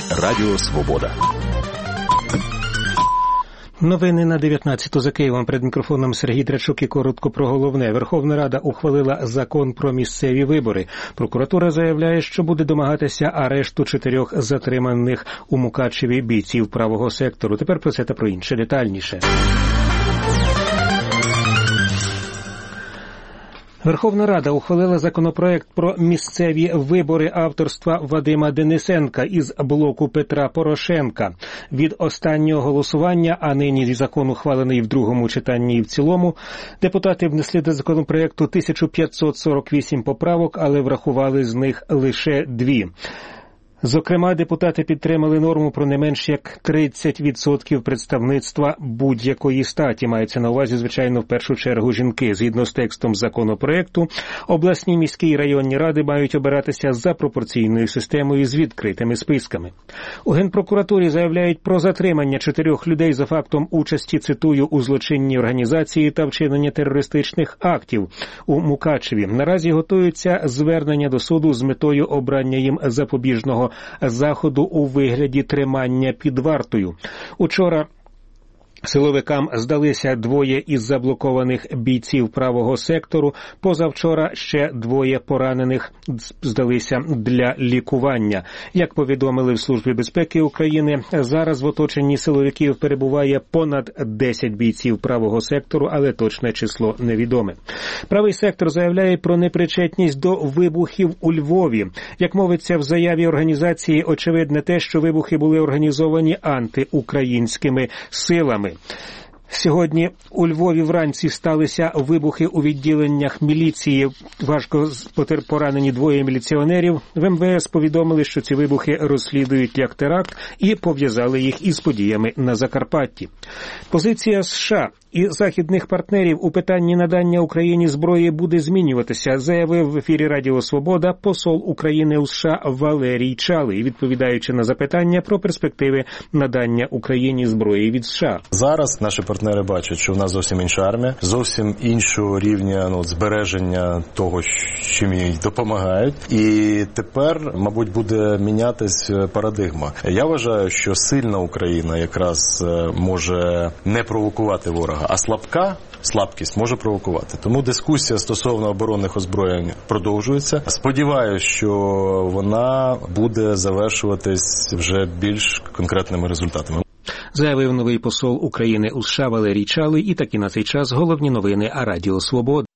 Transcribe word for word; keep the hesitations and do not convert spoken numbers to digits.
Радіо Свобода. Новини на дев'ятнадцяту за Києвом. Перед мікрофоном Сергій Драчук і коротко про головне. Верховна Рада ухвалила закон про місцеві вибори. Прокуратура заявляє, що буде домагатися арешту чотирьох затриманих у Мукачеві бійців правого сектору. Тепер про це та про інше детальніше. Верховна Рада ухвалила законопроект про місцеві вибори авторства Вадима Денисенка із блоку Петра Порошенка. Від останнього голосування, а нині закон ухвалений в другому читанні і в цілому, депутати внесли до законопроекту тисячу п'ятсот сорок вісім поправок, але врахували з них лише дві. Зокрема, депутати підтримали норму про не менш як тридцять відсотків представництва будь-якої статі. Мається на увазі, звичайно, в першу чергу жінки. Згідно з текстом законопроекту, обласні, міські і районні ради мають обиратися за пропорційною системою з відкритими списками. У Генпрокуратурі заявляють про затримання чотирьох людей за фактом участі, цитую, у злочинній організації та вчинення терористичних актів у Мукачеві. Наразі готуються звернення до суду з метою обрання їм запобіжного заходу у вигляді тримання під вартою. Учора силовикам здалися двоє із заблокованих бійців правого сектору. Позавчора ще двоє поранених здалися для лікування. Як повідомили в Службі безпеки України, зараз в оточенні силовиків перебуває понад десять бійців правого сектору, але точне число невідоме. Правий сектор заявляє про непричетність до вибухів у Львові. Як мовиться в заяві організації, очевидне те, що вибухи були організовані антиукраїнськими силами. Сьогодні у Львові вранці сталися вибухи у відділеннях міліції. Важко поранені двоє міліціонерів. В ем ве ес повідомили, що ці вибухи розслідують як теракт і пов'язали їх із подіями на Закарпатті. Позиція США і західних партнерів у питанні надання Україні зброї буде змінюватися, заявив в ефірі Радіо Свобода посол України у США Валерій Чалий, відповідаючи на запитання про перспективи надання Україні зброї від США. Зараз наші партнери бачать, що в нас зовсім інша армія, зовсім іншого рівня ну, збереження того, чим їй допомагають. І тепер, мабуть, буде мінятись парадигма. Я вважаю, що сильна Україна якраз може не провокувати ворога, а слабка слабкість може провокувати. Тому дискусія стосовно оборонних озброєнь продовжується. Сподіваюся, що вона буде завершуватись вже більш конкретними результатами. Заявив новий посол України у США Валерій Чалий. І такі на цей час головні новини Радіо Свобода.